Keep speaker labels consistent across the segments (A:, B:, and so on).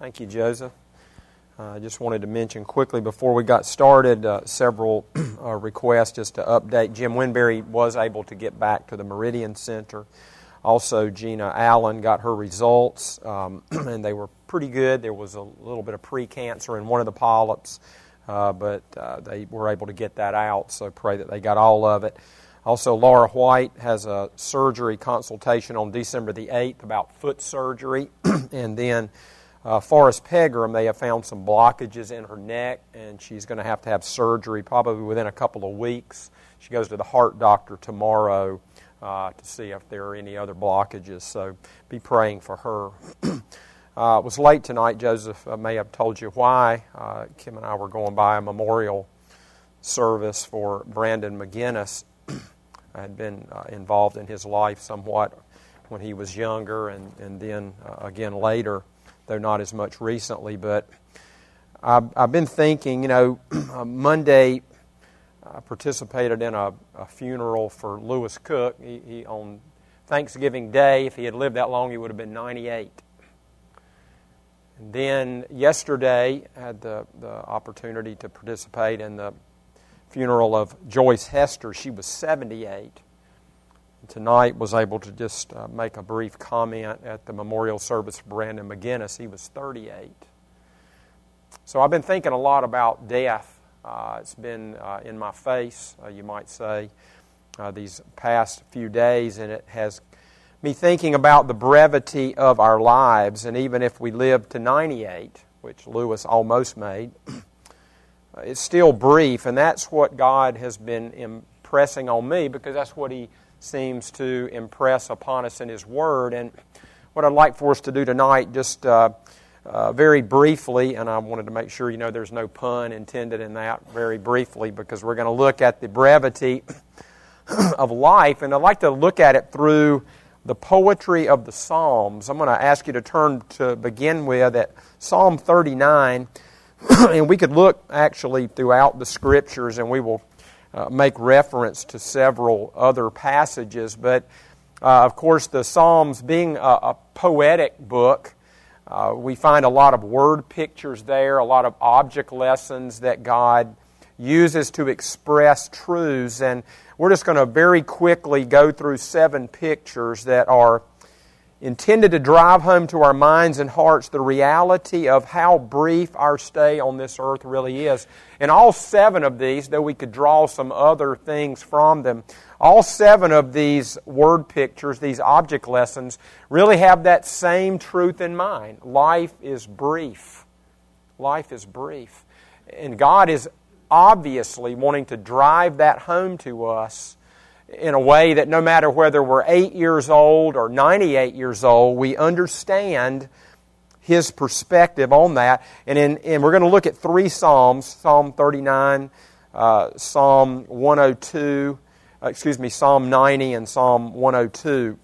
A: Thank you, Joseph. I just wanted to mention quickly before we got started several requests just to update. Jim Winberry was able to get back to the Meridian Center. Also, Gina Allen got her results, and they were pretty good. There was a little bit of precancer in one of the polyps, but they were able to get that out, so pray that they got all of it. Also, Laura White has a surgery consultation on December the 8th about foot surgery, and then Forrest Pegram, they have found some blockages in her neck, and she's going to have surgery probably within a couple of weeks. She goes to the heart doctor tomorrow to see if there are any other blockages, so be praying for her. It was late tonight. Joseph may have told you why. Kim and I were going by a memorial service for Brandon McGinnis. I had been involved in his life somewhat when he was younger, and then again later, though not as much recently. But I've been thinking, Monday I participated in a funeral for Lewis Cook. He on Thanksgiving Day, if he had lived that long, he would have been 98. And then yesterday, I had the opportunity to participate in the funeral of Joyce Hester. She was 78. Tonight was able to just make a brief comment at the memorial service for Brandon McGinnis. He was 38. So I've been thinking a lot about death. It's been in my face, you might say, these past few days, and it has me thinking about the brevity of our lives. And even if we live to 98, which Lewis almost made, it's still brief, and that's what God has been impressing on me, because that's what He seems to impress upon us in His Word. And what I'd like for us to do tonight, just very briefly, and I wanted to make sure there's no pun intended in that, very briefly, because we're going to look at the brevity of life, and I'd like to look at it through the poetry of the Psalms. I'm going to ask you to turn to begin with at Psalm 39, and we could look actually throughout the Scriptures, and we will make reference to several other passages. But, of course, the Psalms being a poetic book, we find a lot of word pictures there, a lot of object lessons that God uses to express truths. And we're just going to very quickly go through 7 pictures that are intended to drive home to our minds and hearts the reality of how brief our stay on this earth really is. And all 7 of these, though we could draw some other things from them, all 7 of these word pictures, these object lessons, really have that same truth in mind. Life is brief. Life is brief. And God is obviously wanting to drive that home to us in a way that no matter whether we're 8 years old or 98 years old, we understand His perspective on that. And we're going to look at 3 Psalms, Psalm 39, Psalm 102, Psalm 90 and Psalm 102.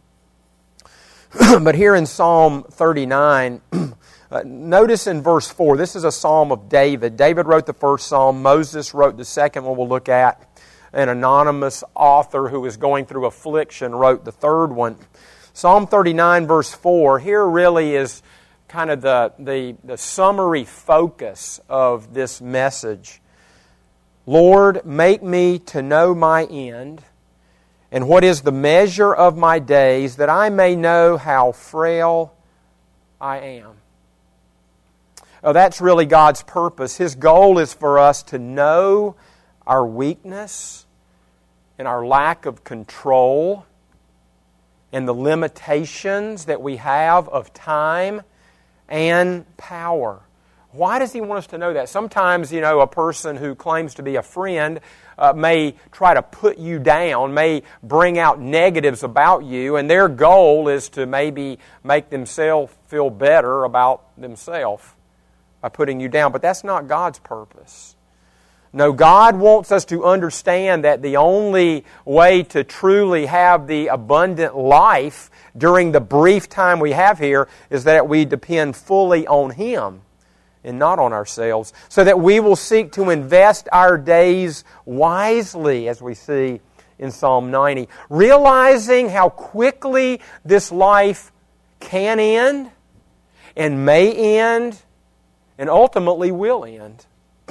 A: But here in Psalm 39, notice in verse 4, this is a psalm of David. David wrote the first psalm. Moses wrote the second one we'll look at. An anonymous author who is going through affliction wrote the third one. Psalm 39, verse 4, here really is kind of the summary focus of this message. Lord, make me to know my end, and what is the measure of my days, that I may know how frail I am. Oh, that's really God's purpose. His goal is for us to know our weakness and our lack of control and the limitations that we have of time and power. Why does He want us to know that? Sometimes, a person who claims to be a friend may try to put you down, may bring out negatives about you, and their goal is to maybe make themselves feel better about themselves by putting you down. But that's not God's purpose. No, God wants us to understand that the only way to truly have the abundant life during the brief time we have here is that we depend fully on Him and not on ourselves, so that we will seek to invest our days wisely, as we see in Psalm 90, realizing how quickly this life can end and may end and ultimately will end.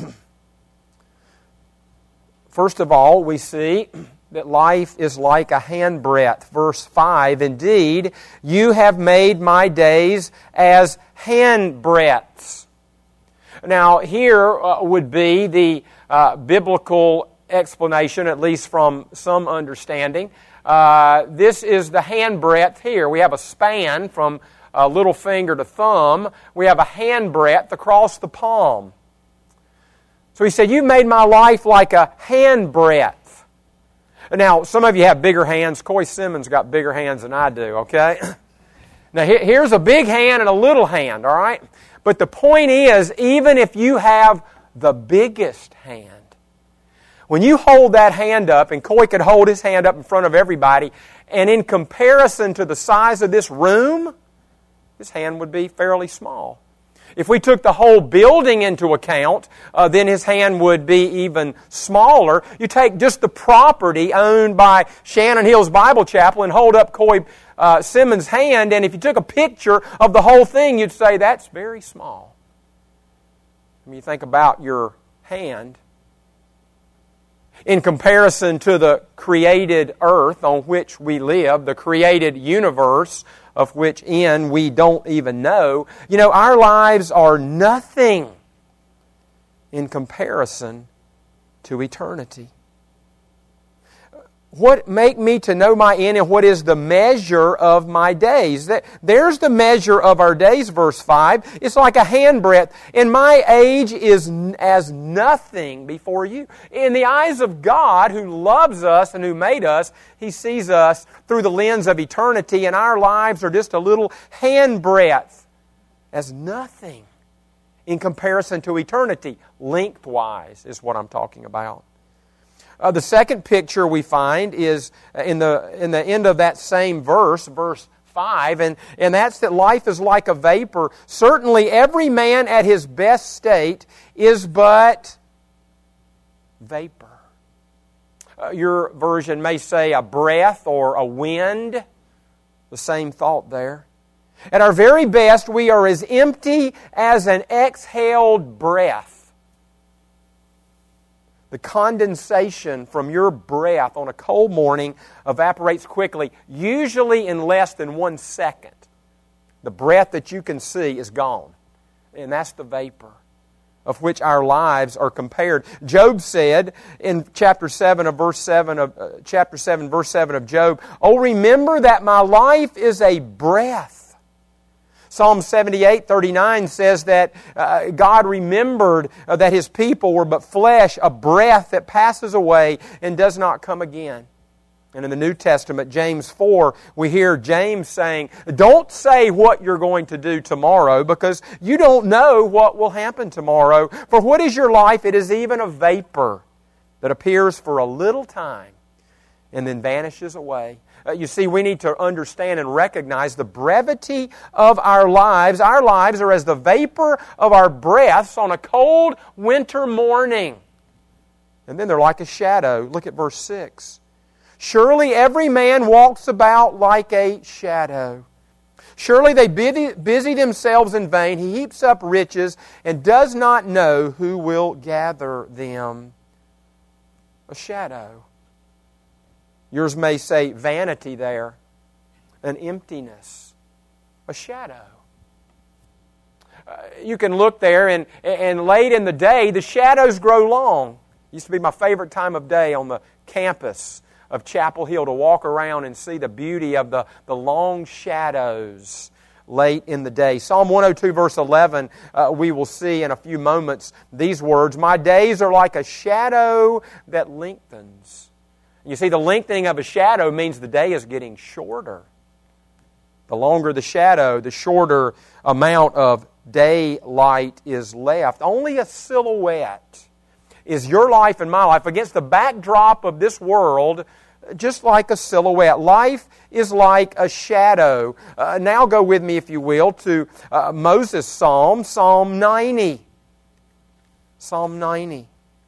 A: First of all, we see that life is like a handbreadth. Verse 5, indeed, you have made my days as handbreadths. Now, here would be the biblical explanation, at least from some understanding. This is the handbreadth here. We have a span from little finger to thumb. We have a handbreadth across the palm. So he said, you made my life like a handbreadth. Now, some of you have bigger hands. Coy Simmons got bigger hands than I do, okay? Now, here's a big hand and a little hand, all right? But the point is, even if you have the biggest hand, when you hold that hand up, and Coy could hold his hand up in front of everybody, and in comparison to the size of this room, his hand would be fairly small. If we took the whole building into account, then his hand would be even smaller. You take just the property owned by Shannon Hills Bible Chapel and hold up Coy Simmons' hand, and if you took a picture of the whole thing, you'd say, that's very small. When you think about your hand, in comparison to the created earth on which we live, the created universe of which in we don't even know, our lives are nothing in comparison to eternity. What make me to know my end, and what is the measure of my days? There's the measure of our days, verse 5. It's like a handbreadth. And my age is as nothing before you. In the eyes of God, who loves us and who made us, He sees us through the lens of eternity, and our lives are just a little handbreadth, as nothing in comparison to eternity. Lengthwise is what I'm talking about. The second picture we find is in the end of that same verse, verse 5, and that's that life is like a vapor. Certainly every man at his best state is but vapor. Your version may say a breath or a wind. The same thought there. At our very best, we are as empty as an exhaled breath. The condensation from your breath on a cold morning evaporates quickly, usually in less than 1 second. The breath that you can see is gone. And that's the vapor of which our lives are compared. Job said in chapter 7, verse 7 of Job, "Oh, remember that my life is a breath." Psalm 78:39 says that God remembered that His people were but flesh, a breath that passes away and does not come again. And in the New Testament, James 4, we hear James saying, don't say what you're going to do tomorrow, because you don't know what will happen tomorrow. For what is your life? It is even a vapor that appears for a little time and then vanishes away. You see, we need to understand and recognize the brevity of our lives. Our lives are as the vapor of our breaths on a cold winter morning. And then they're like a shadow. Look at verse 6. Surely every man walks about like a shadow. Surely they busy themselves in vain. He heaps up riches and does not know who will gather them. A shadow. Yours may say vanity there, an emptiness, a shadow. You can look there, and late in the day, the shadows grow long. It used to be my favorite time of day on the campus of Chapel Hill to walk around and see the beauty of the long shadows late in the day. Psalm 102 verse 11, we will see in a few moments these words, "My days are like a shadow that lengthens." You see, the lengthening of a shadow means the day is getting shorter. The longer the shadow, the shorter amount of daylight is left. Only a silhouette is your life and my life against the backdrop of this world, just like a silhouette. Life is like a shadow. Now go with me, if you will, to Moses' Psalm, Psalm 90. Psalm 90.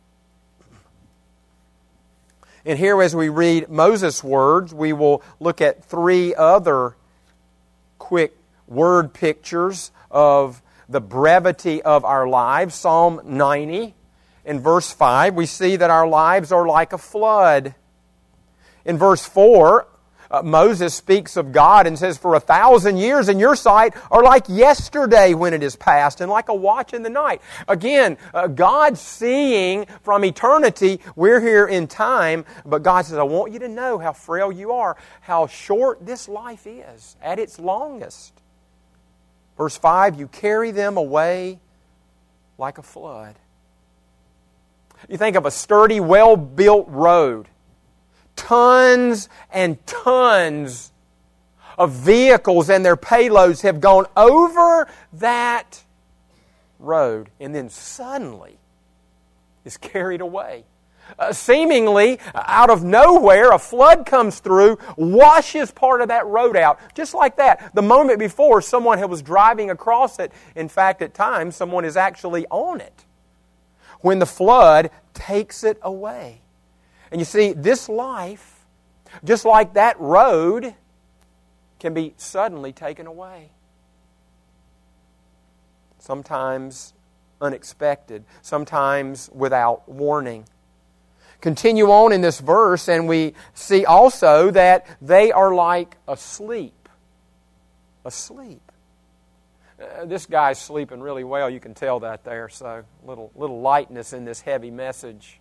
A: And here, as we read Moses' words, we will look at 3 other quick word pictures of the brevity of our lives. Psalm 90, in verse 5, we see that our lives are like a flood. In verse 4, Moses speaks of God and says, "For 1,000 years in your sight are like yesterday when it is past, and like a watch in the night." Again, God seeing from eternity, we're here in time, but God says, "I want you to know how frail you are, how short this life is at its longest." Verse 5, "You carry them away like a flood." You think of a sturdy, well-built road. Tons and tons of vehicles and their payloads have gone over that road and then suddenly is carried away. Seemingly out of nowhere, a flood comes through, washes part of that road out. Just like that. The moment before, someone was driving across it. In fact, at times, someone is actually on it when the flood takes it away. And you see, this life, just like that road, can be suddenly taken away. Sometimes unexpected, sometimes without warning. Continue on in this verse, and we see also that they are like asleep. Asleep. This guy's sleeping really well. You can tell that there. So little lightness in this heavy message.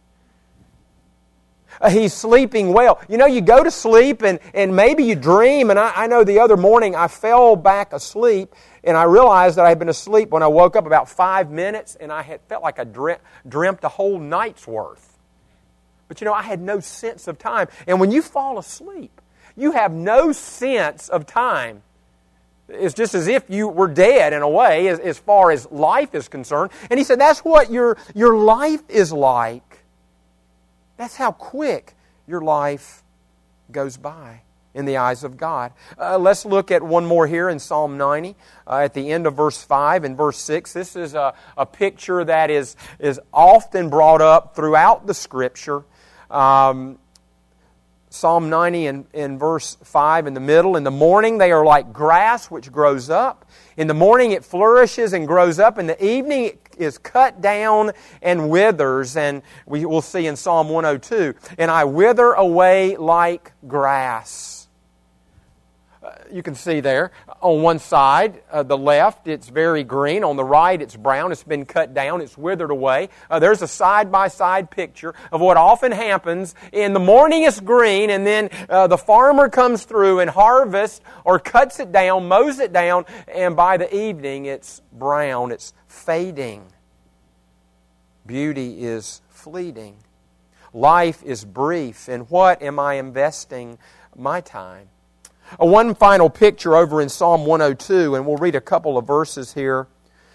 A: He's sleeping well. You know, you go to sleep and maybe you dream. And I know the other morning I fell back asleep and I realized that I had been asleep when I woke up about 5 minutes, and I had felt like I dreamt a whole night's worth. But you know, I had no sense of time. And when you fall asleep, you have no sense of time. It's just as if you were dead in a way as far as life is concerned. And he said that's what your life is like. That's how quick your life goes by in the eyes of God. Let's look at one more here in Psalm 90 at the end of verse 5 and verse 6. This is a picture that is often brought up throughout the Scripture. Psalm 90 in verse 5 in the middle. "In the morning they are like grass which grows up. In the morning it flourishes and grows up. In the evening it is cut down and withers." And we will see in Psalm 102, "And I wither away like grass." You can see there, on one side, the left, it's very green. On the right, it's brown. It's been cut down. It's withered away. There's a side-by-side picture of what often happens. In the morning, it's green, and then the farmer comes through and harvests or cuts it down, mows it down, and by the evening, it's brown. It's fading. Beauty is fleeting. Life is brief. In what am I investing my time? One final picture over in Psalm 102, and we'll read a couple of verses here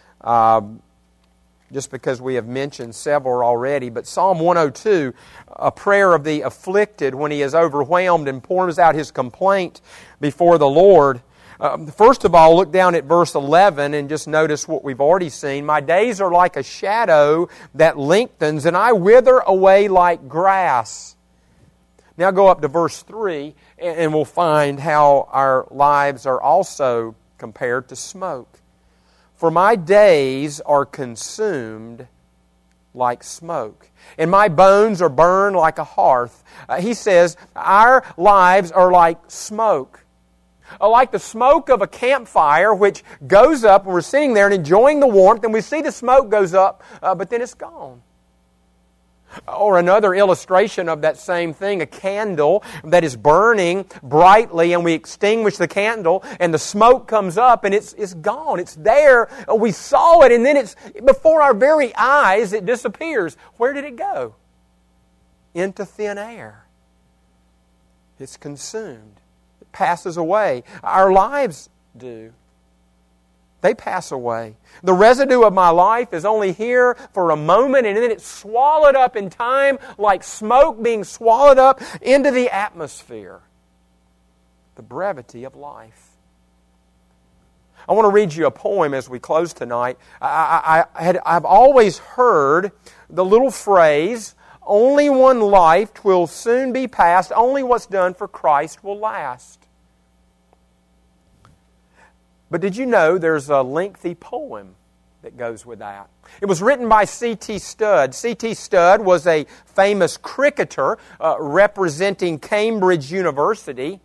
A: just because we have mentioned several already. But Psalm 102, a prayer of the afflicted when he is overwhelmed and pours out his complaint before the Lord. First of all, look down at verse 11 and just notice what we've already seen. "My days are like a shadow that lengthens, and I wither away like grass." Now go up to verse 3, and we'll find how our lives are also compared to smoke. "For my days are consumed like smoke, and my bones are burned like a hearth." He says our lives are like smoke. Like the smoke of a campfire which goes up, and we're sitting there and enjoying the warmth, and we see the smoke goes up, but then it's gone. Or another illustration of that same thing, a candle that is burning brightly, and we extinguish the candle and the smoke comes up and it's gone. It's there. We saw it, and then it's before our very eyes it disappears. Where did it go? Into thin air. It's consumed. It passes away. Our lives do. They pass away. The residue of my life is only here for a moment, and then it's swallowed up in time like smoke being swallowed up into the atmosphere. The brevity of life. I want to read you a poem as we close tonight. I've always heard the little phrase, "Only one life 'twill soon be past, only what's done for Christ will last." But did you know there's a lengthy poem that goes with that? It was written by C.T. Studd. C.T. Studd was a famous cricketer representing Cambridge University.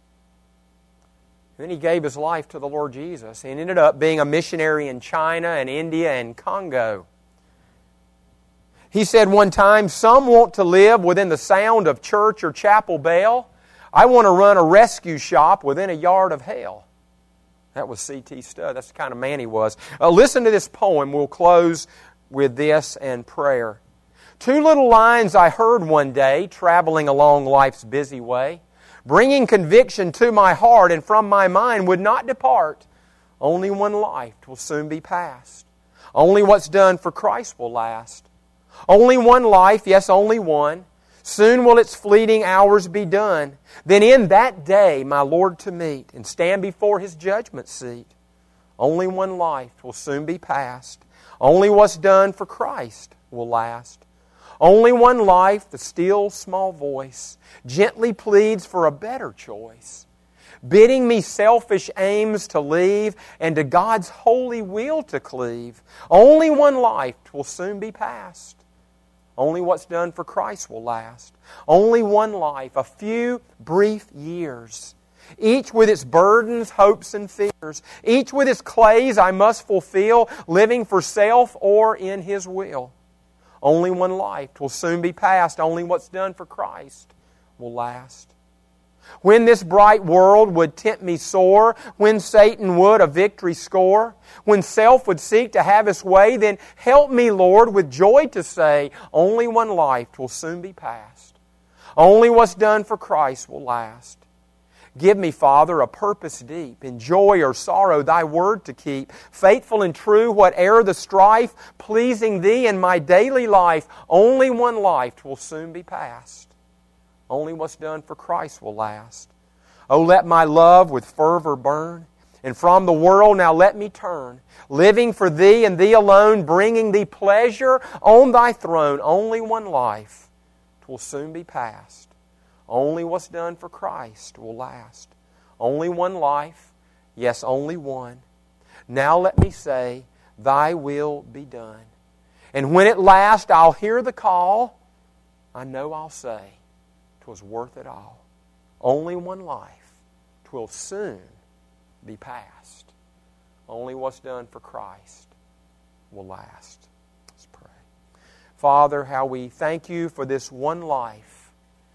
A: And then he gave his life to the Lord Jesus and ended up being a missionary in China and India and Congo. He said one time, "Some want to live within the sound of church or chapel bell. I want to run a rescue shop within a yard of hell." That was C.T. Studd. That's the kind of man he was. Listen to this poem. We'll close with this and prayer. "Two little lines I heard one day, traveling along life's busy way, bringing conviction to my heart and from my mind would not depart. Only one life will soon be past. Only what's done for Christ will last. Only one life, yes, only one. Soon will its fleeting hours be done. Then in that day my Lord to meet and stand before His judgment seat. Only one life will soon be past. Only what's done for Christ will last. Only one life, the still small voice gently pleads for a better choice, bidding me selfish aims to leave and to God's holy will to cleave. Only one life will soon be past. Only what's done for Christ will last. Only one life, a few brief years, each with its burdens, hopes, and fears, each with its clays I must fulfill, living for self or in His will. Only one life will soon be past. Only what's done for Christ will last. When this bright world would tempt me sore, when Satan would a victory score, when self would seek to have its way, then help me, Lord, with joy to say, only one life will soon be past. Only what's done for Christ will last. Give me, Father, a purpose deep, in joy or sorrow Thy word to keep, faithful and true, whate'er the strife, pleasing Thee in my daily life. Only one life will soon be past. Only what's done for Christ will last. Oh, let my love with fervor burn, and from the world now let me turn, living for Thee and Thee alone, bringing Thee pleasure on Thy throne. Only one life, 'twill soon be past. Only what's done for Christ will last. Only one life, yes, only one. Now let me say, Thy will be done. And when at last I'll hear the call, I know I'll say, 'twas worth it all. Only one life, 'twill soon be past. Only what's done for Christ will last. Let's pray. Father, how we thank You for this one life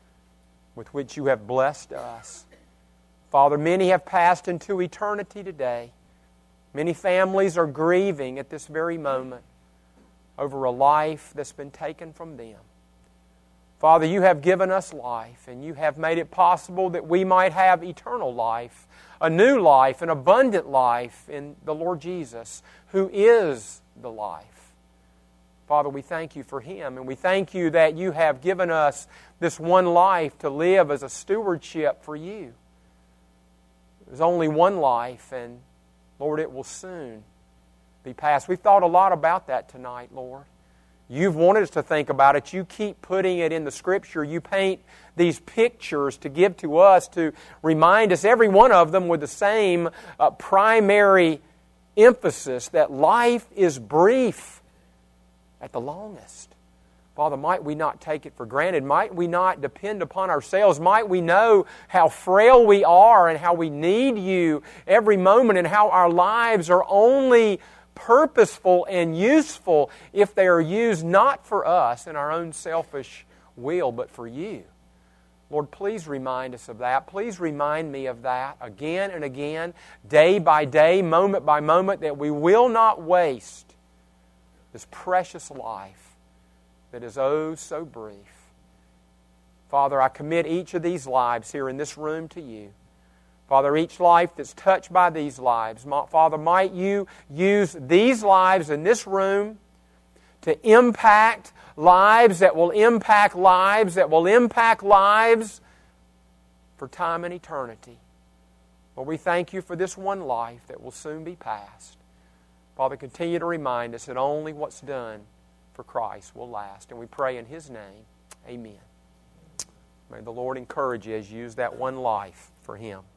A: with which You have blessed us. Father, many have passed into eternity today. Many families are grieving at this very moment over a life that's been taken from them. Father, You have given us life, and You have made it possible that we might have eternal life, a new life, an abundant life in the Lord Jesus, who is the life. Father, we thank You for Him, and we thank You that You have given us this one life to live as a stewardship for You. There's only one life, and Lord, it will soon be past. We've thought a lot about that tonight, Lord. You've wanted us to think about it. You keep putting it in the Scripture. You paint these pictures to give to us, to remind us, every one of them with the same primary emphasis, that life is brief at the longest. Father, might we not take it for granted? Might we not depend upon ourselves? Might we know how frail we are and how we need You every moment, and how our lives are only purposeful and useful if they are used not for us and our own selfish will, but for You. Lord, please remind us of that. Please remind me of that again and again, day by day, moment by moment, that we will not waste this precious life that is oh so brief. Father, I commit each of these lives here in this room to You. Father, each life that's touched by these lives, Father, might You use these lives in this room to impact lives that will impact lives that will impact lives for time and eternity. Lord, we thank You for this one life that will soon be past. Father, continue to remind us that only what's done for Christ will last. And we pray in His name, amen. May the Lord encourage you as you use that one life for Him.